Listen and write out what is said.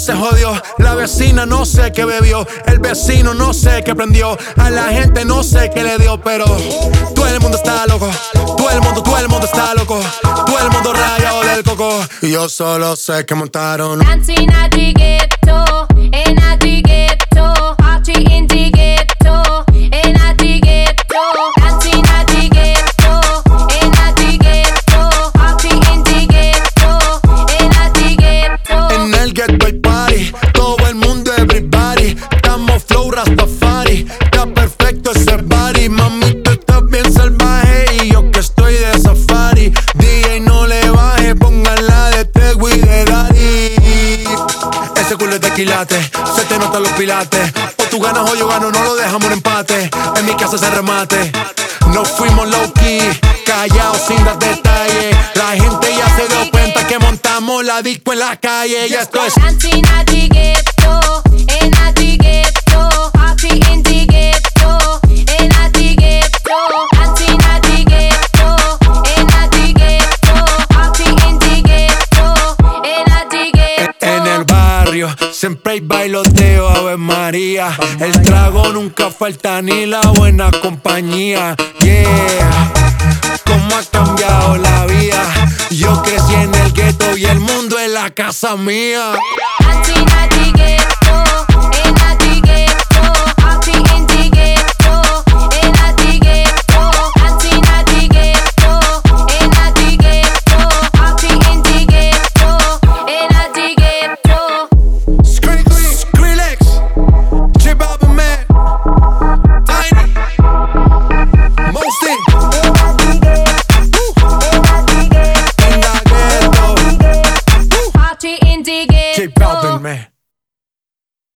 se jodió. La vecina no sé qué bebió. El vecino no sé qué prendió. A la gente no sé qué le dio. Pero todo el mundo está loco. Todo el mundo está loco. Todo el mundo rayado del coco. Y yo solo sé que montaron Dancing at the ghetto, and at the ghetto, party in the ghetto, and at the ghetto, dancing at the ghetto, and at the ghetto, party in the ghetto, and at the ghetto. en el ghetto hay party. Todo el mundo, everybody. Estamos flow Rastafari. Está perfecto ese body. Mami, tú estás bien salvaje. Y yo que estoy de safari. DJ, no le baje. Pónganla de Tego y de Daddy. Ese culo es de quilate. Se te notan los pilates. O tú ganas o yo gano. No lo dejamos en empate. En mi casa se remate. No fuimos low key. Callados sin dar detalles. La gente ya se dio cuenta que montamos la disco en la calle. Y esto es Dancing at the ghetto, and at the ghetto, party in the ghetto, and at the ghetto, dancing at the ghetto, and at the ghetto, party in the ghetto, and at the ghetto. en el barrio. Siempre hay bailoteo, Ave María. El trago nunca falta ni la buena compañía. Yeah, cómo ha cambiado la vida. Yo crecí en el gueto y el mundo es la casa mía. Dancing at the ghetto, and at the ghetto, party in the ghetto, and at the ghetto, dancing at the ghetto, and at the ghetto, party in the ghetto, and at the ghetto. Skrillex, J Balvin, man, Tiny, Mosty, in the ghetto, Party in the J ghetto. Balvin, man.